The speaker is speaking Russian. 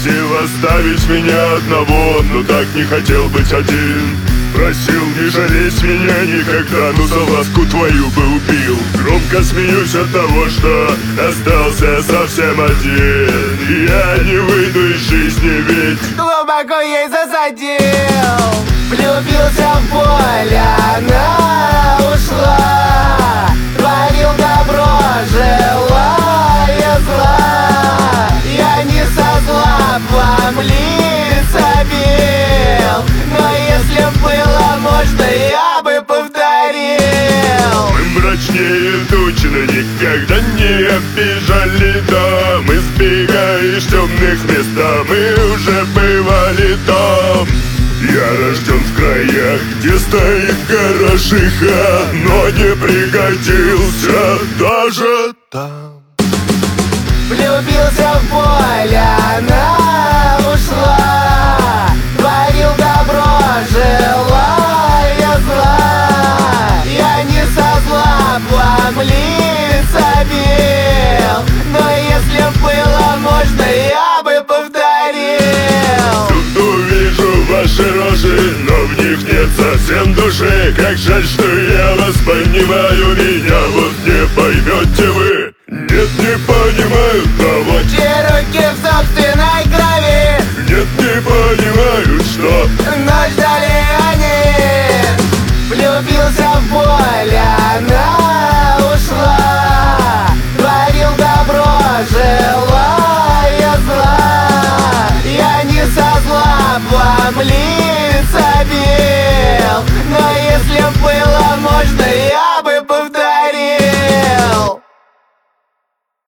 Просил оставить меня одного, но так не хотел быть один. Просил не жалеть меня никогда, но за ласку твою бы убил. Громко смеюсь от того, что остался совсем один. И я не выйду из жизни, ведь глубоко ей засадил. Влюбился в боль, она ушла. Творил добро, желая зла. Я не со зла вам лица бил, но если б было можно, я бы повторил. мы мрачнее тучи, но никогда не обижали дом. Избегая темных мест, а мы уже бывали там. Я рожден в краях, где стоит горошиха, но не пригодился даже там. Влюбился в боль, она ушла. Творил добро, желая зла. Я не со зла вам лица бил, но если б было можно, я бы повторил. Тут увижу ваши рожи, но в них нет совсем души. Как жаль, что я вас понимаю, меня вот не поймете вы. Нет, не понимают того, Чьи руки в собственной крови, нет, не понимают, что но ждали они. Влюбился в боль, она ушла. Творил добро, желая зла. Я не со зла вам лица